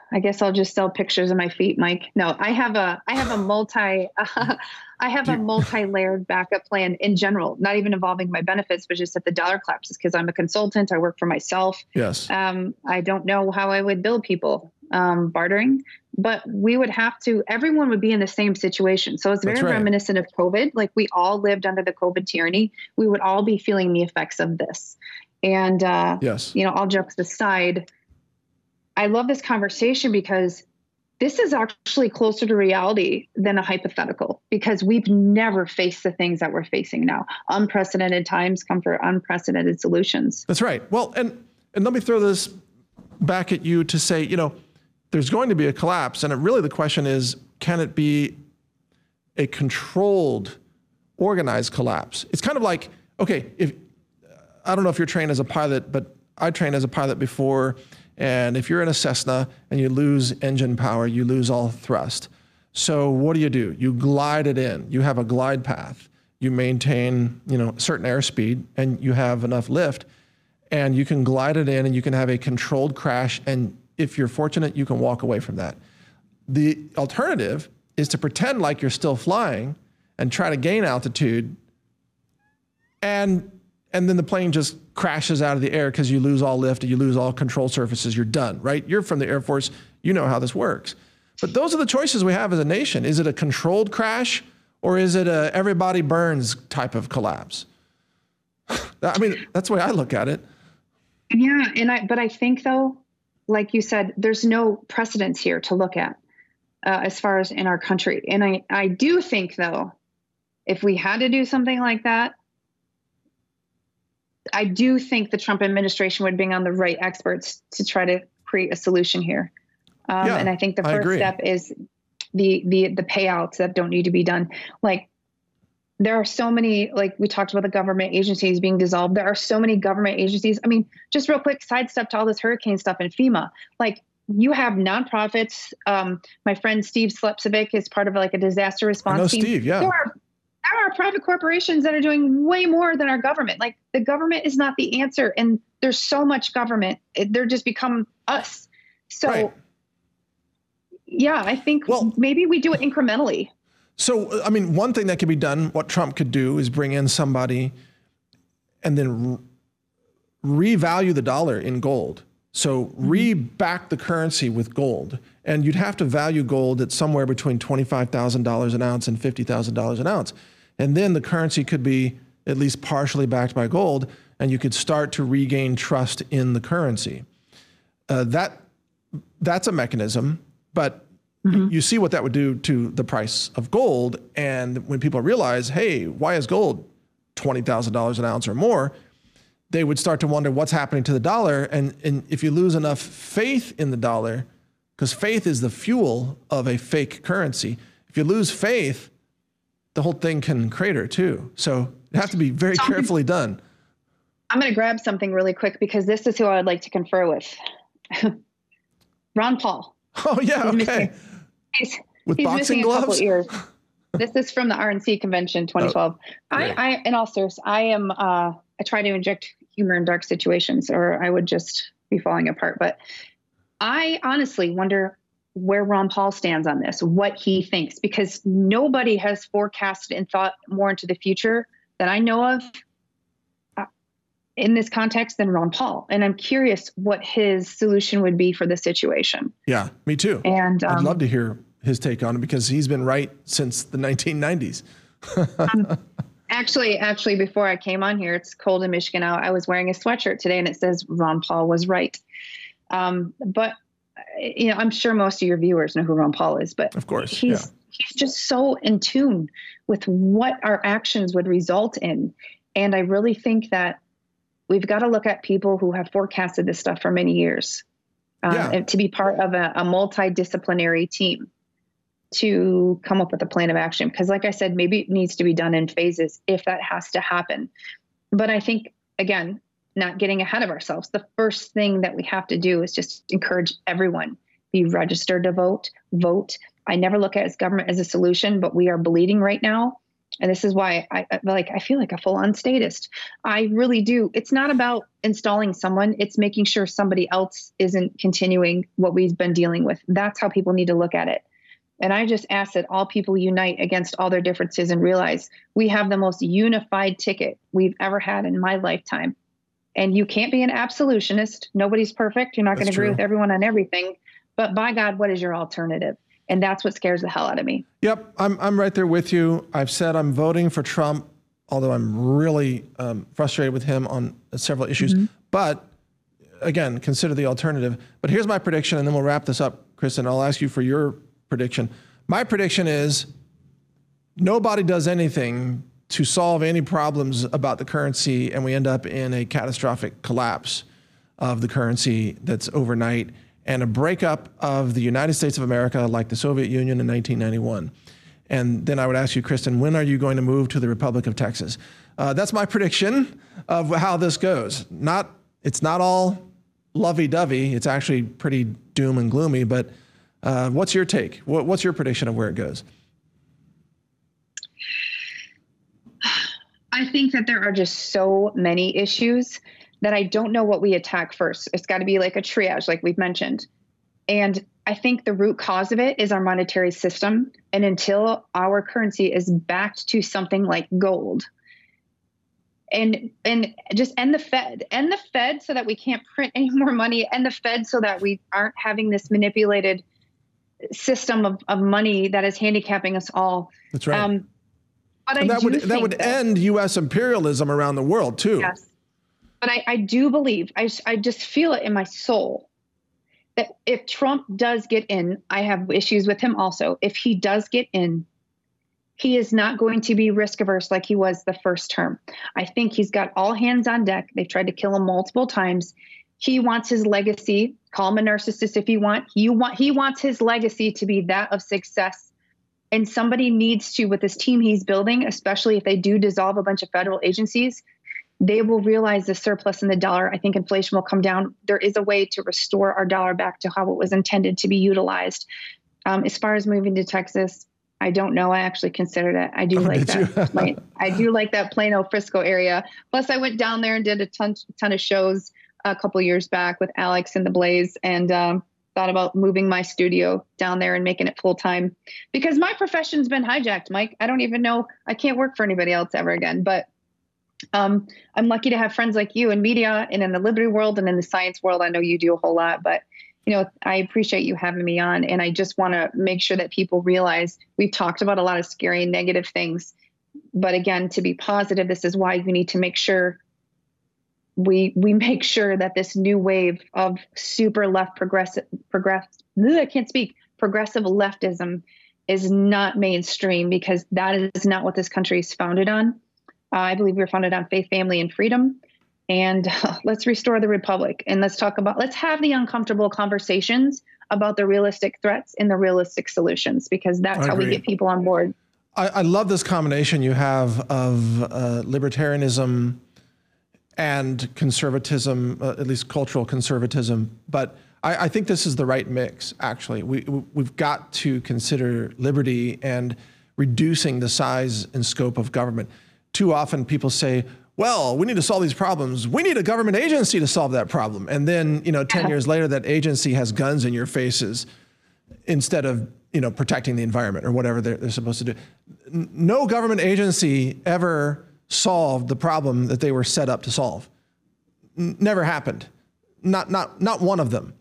I guess I'll just sell pictures of my feet, Mike. No, I have a, I have a multi, uh, I have a multi-layered backup plan in general, not even involving my benefits, but just if the dollar collapses, because I'm a consultant, I work for myself. Yes. Um, I don't know how I would bill people um, bartering, but we would have to, everyone would be in the same situation. So it's very right. reminiscent of COVID. Like we all lived under the COVID tyranny. We would all be feeling the effects of this. And, uh, yes, you know, all jokes aside, I love this conversation because this is actually closer to reality than a hypothetical, because we've never faced the things that we're facing now. Unprecedented times come for unprecedented solutions. That's right. Well, and, and let me throw this back at you to say, you know, there's going to be a collapse. And it really, the question is, can it be a controlled, organized collapse? It's kind of like, okay, if I don't know if you're trained as a pilot, but I trained as a pilot before. And if you're in a Cessna and you lose engine power, you lose all thrust. So what do you do? You glide it in. You have a glide path. You maintain, you know, certain airspeed, and you have enough lift, and you can glide it in, and you can have a controlled crash. And if you're fortunate, you can walk away from that. The alternative is to pretend like you're still flying and try to gain altitude, and and then the plane just crashes out of the air because you lose all lift and you lose all control surfaces. You're done, right? You're from the Air Force. You know how this works. But those are the choices we have as a nation. Is it a controlled crash, or is it a everybody burns type of collapse? I mean, that's the way I look at it. Yeah, and I but I think though, like you said, there's no precedence here to look at uh, as far as in our country. And I, I do think though, if we had to do something like that, I do think the Trump administration would bring on the right experts to try to create a solution here. Um, yeah, and I think the first step is the, the, the payouts that don't need to be done. Like there are so many, like we talked about the government agencies being dissolved. There are so many government agencies. I mean, just real quick sidestep to all this hurricane stuff in FEMA. Like you have nonprofits. Um, my friend Steve Slepcevic is part of like a disaster response I know team. Steve, yeah. There are, there are private corporations that are doing way more than our government. Like the government is not the answer. And there's so much government. It, they're just become us. So right. yeah, I think well, maybe we do it incrementally. So, I mean, one thing that could be done, what Trump could do is bring in somebody and then re- revalue the dollar in gold. So re-back the currency with gold. And you'd have to value gold at somewhere between twenty-five thousand dollars an ounce and fifty thousand dollars an ounce. And then the currency could be at least partially backed by gold, and you could start to regain trust in the currency. Uh, that that's a mechanism, but mm-hmm. you see what that would do to the price of gold. And when people realize, hey, why is gold twenty thousand dollars an ounce or more? They would start to wonder what's happening to the dollar. And, and if you lose enough faith in the dollar, because faith is the fuel of a fake currency, if you lose faith, the whole thing can crater too. So it has to be very carefully done. I'm going to grab something really quick because this is who I would like to confer with. Ron Paul. Oh yeah. He's okay. Missing, he's, With he's boxing missing gloves? a couple ears. This is from the R N C convention twenty twelve. Oh, I, I, in all seriousness, I am, uh, I try to inject humor in dark situations or I would just be falling apart. But I honestly wonder where Ron Paul stands on this, what he thinks, because nobody has forecasted and thought more into the future that I know of uh, in this context than Ron Paul. And I'm curious what his solution would be for the situation. Yeah, me too. And um, I'd love to hear his take on it because he's been right since the nineteen nineties. um, actually, actually, before I came on here, it's cold in Michigan now. I was wearing a sweatshirt today and it says Ron Paul was right. Um, but you know, I'm sure most of your viewers know who Ron Paul is, but of course, he's yeah. he's just so in tune with what our actions would result in. And I really think that we've got to look at people who have forecasted this stuff for many years uh, yeah. and to be part of a, a multidisciplinary team to come up with a plan of action. Because like I said, maybe it needs to be done in phases if that has to happen. But I think, again, not getting ahead of ourselves. The first thing that we have to do is just encourage everyone, be registered to vote, vote. I never look at as government as a solution, but we are bleeding right now. and this is why I, I like I feel like a full-on statist. I really do. It's not about installing someone. It's making sure somebody else isn't continuing what we've been dealing with. That's how people need to look at it. And I just ask that all people unite against all their differences and realize we have the most unified ticket we've ever had in my lifetime. And you can't be an absolutionist. Nobody's perfect. You're not going to agree with everyone on everything. But by God, what is your alternative? And that's what scares the hell out of me. Yep, I'm I'm right there with you. I've said I'm voting for Trump, although I'm really um, frustrated with him on several issues. Mm-hmm. But again, consider the alternative. But here's my prediction, and then we'll wrap this up, Kristen. I'll ask you for your prediction. My prediction is nobody does anything to solve any problems about the currency, and we end up in a catastrophic collapse of the currency that's overnight, and a breakup of the United States of America like the Soviet Union in nineteen ninety-one. And then I would ask you, Kristen, when are you going to move to the Republic of Texas? Uh, that's my prediction of how this goes. Not, it's not all lovey-dovey. It's actually pretty doom and gloomy, but uh, what's your take? What, what's your prediction of where it goes? I think that there are just so many issues that I don't know what we attack first. It's got to be like a triage, like we've mentioned. And I think the root cause of it is our monetary system. And until our currency is backed to something like gold, and and just end the Fed, end the Fed so that we can't print any more money, end the Fed so that we aren't having this manipulated system of, of money that is handicapping us all. That's right. Um, but and I that do would that would that, end U S imperialism around the world too. Yes. But I, I do believe, I, I just feel it in my soul, that if Trump does get in, I have issues with him also. If he does get in, he is not going to be risk averse like he was the first term. I think he's got all hands on deck. They've tried to kill him multiple times. He wants his legacy, call him a narcissist if you want. You want he wants his legacy to be that of success. And somebody needs to, with this team he's building, especially if they do dissolve a bunch of federal agencies, they will realize the surplus in the dollar. I think inflation will come down. There is a way to restore our dollar back to how it was intended to be utilized. Um, as far as moving to Texas, I don't know. I actually considered it. I do oh, like that. Plano, I do like that Plano Frisco area. Plus, I went down there and did a ton, ton of shows a couple years back with Alex and the Blaze, and um, thought about moving my studio down there and making it full time, because my profession's been hijacked, Mike. I don't even know. I can't work for anybody else ever again. But Um, I'm lucky to have friends like you in media and in the liberty world and in the science world. I know you do a whole lot, but you know, I appreciate you having me on. And I just want to make sure that people realize we've talked about a lot of scary and negative things, but again, to be positive, this is why you need to make sure we, we make sure that this new wave of super left progressive, progress, I can't speak, progressive leftism is not mainstream, because that is not what this country is founded on. Uh, I believe we were founded on faith, family, and freedom. And uh, let's restore the republic. And let's talk about, let's have the uncomfortable conversations about the realistic threats and the realistic solutions, because that's how we get people on board. I, I love this combination you have of uh, libertarianism and conservatism, uh, at least cultural conservatism. But I, I think this is the right mix, actually. We, we've got to consider liberty and reducing the size and scope of government. Too often people say, well, we need to solve these problems. We need a government agency to solve that problem. And then, you know, ten yeah. years later, that agency has guns in your faces instead of, you know, protecting the environment or whatever they're, they're supposed to do. No government agency ever solved the problem that they were set up to solve. N- never happened. Not, not, not one of them.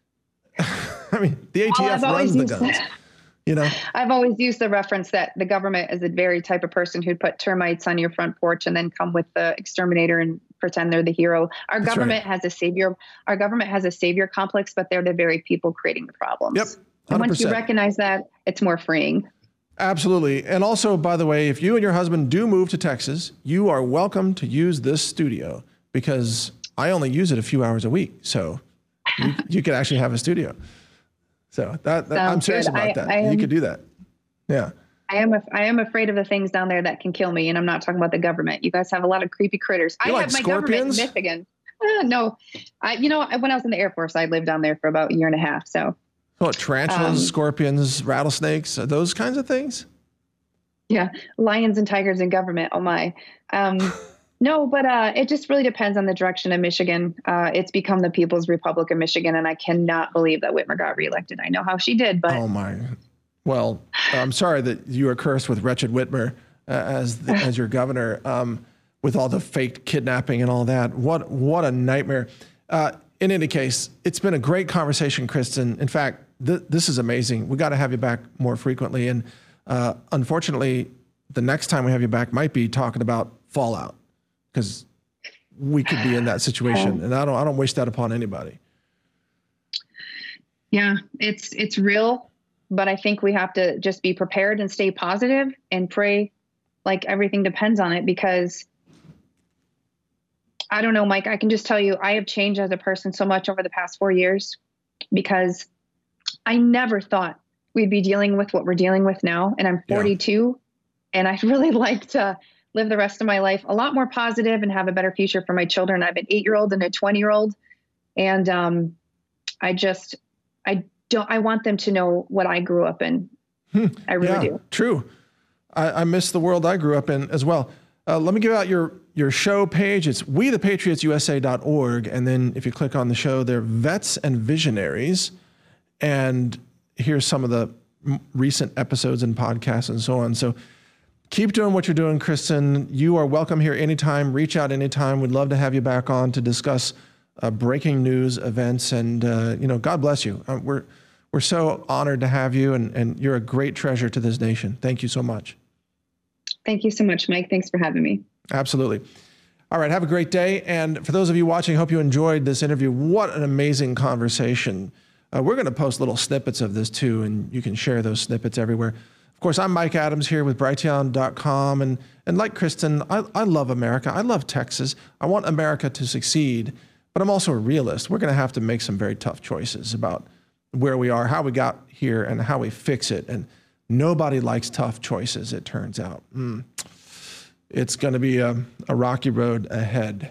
I mean, the A T F oh, runs the guns. You know, I've always used the reference that the government is the very type of person who'd put termites on your front porch and then come with the exterminator and pretend they're the hero. Our That's government right. has a savior. Our government has a savior complex, but they're the very people creating the problems. Yep. And once you recognize that, it's more freeing. Absolutely. And also, by the way, if you and your husband do move to Texas, you are welcome to use this studio, because I only use it a few hours a week. So you, you could actually have a studio. So that, that I'm serious good. about I, that. I am, you could do that. Yeah. I am. I am afraid of the things down there that can kill me, and I'm not talking about the government. You guys have a lot of creepy critters. You I like have my scorpions? government in Michigan. Uh, no, I. You know, when I was in the Air Force, I lived down there for about a year and a half. So. Oh, tarantulas, um, scorpions, rattlesnakes, those kinds of things. Yeah, lions and tigers in government. Oh my. Um, no, but uh, it just really depends on the direction of Michigan. Uh, it's become the People's Republic of Michigan, and I cannot believe that Whitmer got reelected. I know how she did, but Oh my. Well, I'm sorry that you are cursed with wretched Whitmer uh, as the, as your governor, um, with all the fake kidnapping and all that. What what a nightmare. Uh, in any case, it's been a great conversation, Kristen. In fact, th- this is amazing. We got to have you back more frequently. And uh, unfortunately, the next time we have you back might be talking about fallout, because we could be in that situation, and I don't I don't wish that upon anybody. Yeah, it's it's real, but I think we have to just be prepared and stay positive and pray like everything depends on it, because I don't know, Mike, I can just tell you I have changed as a person so much over the past four years because I never thought we'd be dealing with what we're dealing with now. And I'm forty-two, yeah. And I'd really like to live the rest of my life a lot more positive and have a better future for my children. I have an eight-year-old and a twenty-year-old. And um, I just, I don't, I want them to know what I grew up in. Hmm. I really yeah, do. True. I, I miss the world I grew up in as well. Uh, let me give out your, your show page. It's we the patriots U S A dot org. And then if you click on the show, they're Vets and Visionaries. And here's some of the recent episodes and podcasts and so on. So keep doing what you're doing, Kristen. You are welcome here anytime. Reach out anytime. We'd love to have you back on to discuss uh, breaking news events. And, uh, you know, God bless you. Uh, we're we're so honored to have you, and, and you're a great treasure to this nation. Thank you so much. Thank you so much, Mike. Thanks for having me. Absolutely. All right. Have a great day. And for those of you watching, hope you enjoyed this interview. What an amazing conversation. Uh, we're going to post little snippets of this too, and you can share those snippets everywhere. Of course, I'm Mike Adams here with Brighteon dot com. And, and like Kristen, I, I love America. I love Texas. I want America to succeed, but I'm also a realist. We're going to have to make some very tough choices about where we are, how we got here, and how we fix it. And nobody likes tough choices, it turns out. Mm. It's going to be a, a rocky road ahead.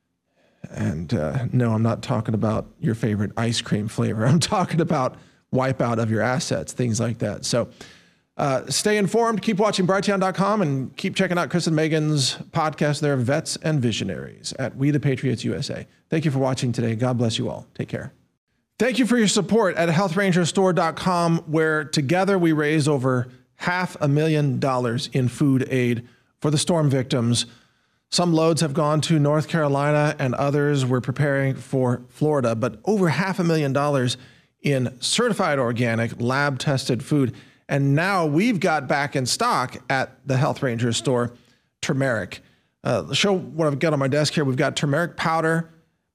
And uh, no, I'm not talking about your favorite ice cream flavor. I'm talking about wipeout of your assets, things like that. So uh, stay informed. Keep watching Brighteon dot com and keep checking out Chris and Megan's podcast there, Vets and Visionaries, at We the Patriots U S A. Thank you for watching today. God bless you all. Take care. Thank you for your support at health ranger store dot com, where together we raised over half a million dollars in food aid for the storm victims. Some loads have gone to North Carolina and others we're preparing for Florida, but over half a million dollars in certified organic, lab-tested food. And now we've got back in stock at the Health Ranger store, turmeric. Uh, show what I've got on my desk here. We've got turmeric powder,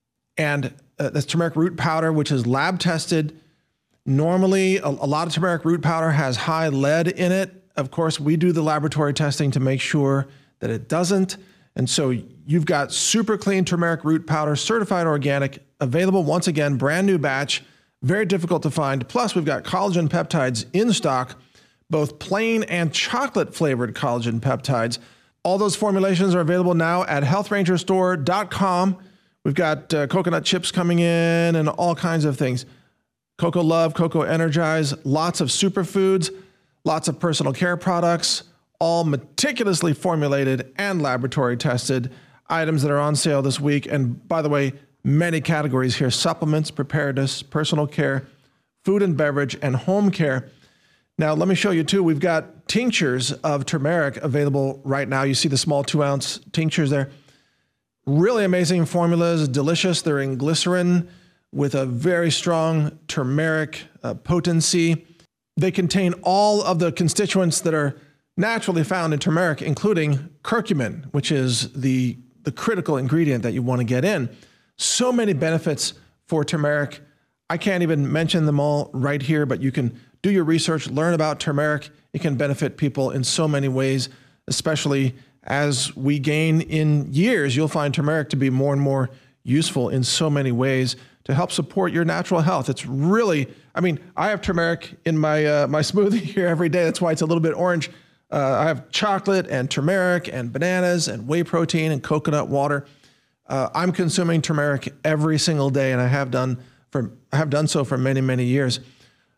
and uh, that's turmeric root powder, which is lab-tested. Normally, a, a lot of turmeric root powder has high lead in it. Of course, we do the laboratory testing to make sure that it doesn't. And so you've got super clean turmeric root powder, certified organic, available once again, brand new batch, very difficult to find. Plus, we've got collagen peptides in stock, both plain and chocolate flavored collagen peptides. All those formulations are available now at health ranger store dot com. We've got uh, coconut chips coming in and all kinds of things. Cocoa Love, Cocoa Energize, lots of superfoods, lots of personal care products, all meticulously formulated and laboratory tested items that are on sale this week. And by the way, many categories here: supplements, preparedness, personal care, food and beverage, and home care. Now, let me show you too. We've got tinctures of turmeric available right now. You see the small two ounce tinctures there. Really amazing formulas, delicious. They're in glycerin with a very strong turmeric uh, potency. They contain all of the constituents that are naturally found in turmeric, including curcumin, which is the, the critical ingredient that you want to get in. So many benefits for turmeric. I can't even mention them all right here, but you can do your research, learn about turmeric. It can benefit people in so many ways, especially as we gain in years. You'll find turmeric to be more and more useful in so many ways to help support your natural health. It's really, I mean, I have turmeric in my uh, my smoothie here every day. That's why it's a little bit orange. Uh, I have chocolate and turmeric and bananas and whey protein and coconut water. Uh, I'm consuming turmeric every single day, and I have done for I have done so for many, many years.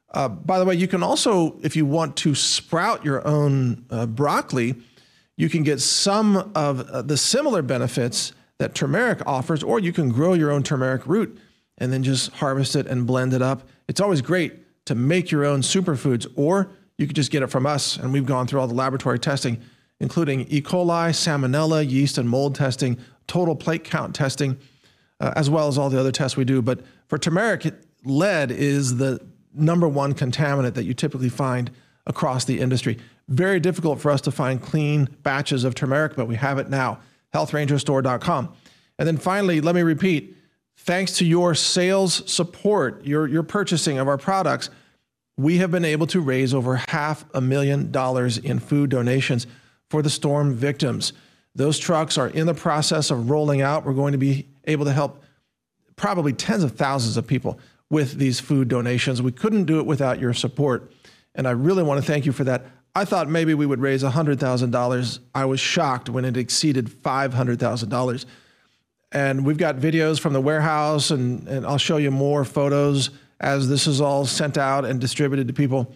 Uh, by the way, you can also, if you want to sprout your own uh, broccoli, you can get some of uh, the similar benefits that turmeric offers, or you can grow your own turmeric root and then just harvest it and blend it up. It's always great to make your own superfoods, or you could just get it from us. And we've gone through all the laboratory testing, including E. coli, salmonella, yeast and mold testing, total plate count testing, uh, as well as all the other tests we do. But for turmeric, lead is the number one contaminant that you typically find across the industry. Very difficult for us to find clean batches of turmeric, but we have it now, health ranger store dot com. And then finally, let me repeat, thanks to your sales support, your, your purchasing of our products, we have been able to raise over half a million dollars in food donations for the storm victims. Those trucks are in the process of rolling out. We're going to be able to help probably tens of thousands of people with these food donations. We couldn't do it without your support, and I really want to thank you for that. I thought maybe we would raise one hundred thousand dollars. I was shocked when it exceeded five hundred thousand dollars. And we've got videos from the warehouse, and, and I'll show you more photos as this is all sent out and distributed to people.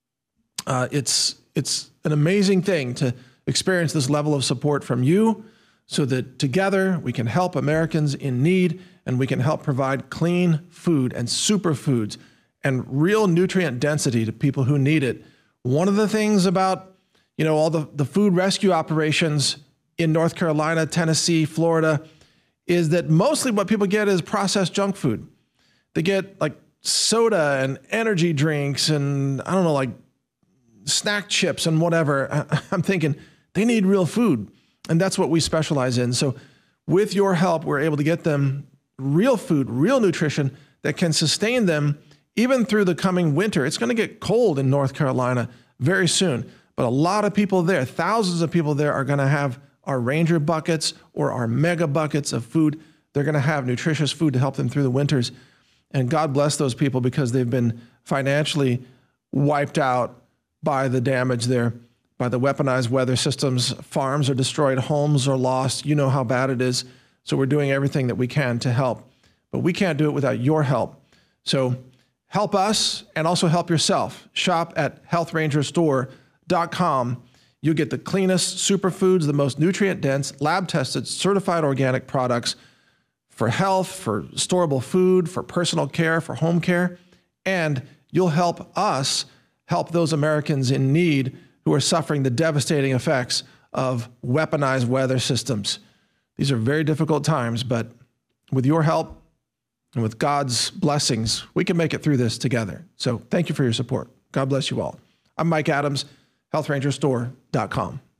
Uh, it's, it's an amazing thing to experience this level of support from you so that together we can help Americans in need, and we can help provide clean food and superfoods and real nutrient density to people who need it. One of the things about, you know, all the, the food rescue operations in North Carolina, Tennessee, Florida, is that mostly what people get is processed junk food. They get like soda and energy drinks and, I don't know, like snack chips and whatever. I'm thinking they need real food, and that's what we specialize in. So with your help, we're able to get them real food, real nutrition that can sustain them even through the coming winter. It's going to get cold in North Carolina very soon, but a lot of people there, thousands of people there, are going to have our Ranger buckets or our mega buckets of food. They're going to have nutritious food to help them through the winters. And God bless those people, because they've been financially wiped out by the damage there, by the weaponized weather systems. Farms are destroyed, homes are lost. You know how bad it is. So we're doing everything that we can to help, but we can't do it without your help. So help us and also help yourself. Shop at health ranger store dot com. You get the cleanest superfoods, the most nutrient-dense, lab-tested, certified organic products for health, for storable food, for personal care, for home care, and you'll help us help those Americans in need who are suffering the devastating effects of weaponized weather systems. These are very difficult times, but with your help and with God's blessings, we can make it through this together. So thank you for your support. God bless you all. I'm Mike Adams, health ranger store dot com.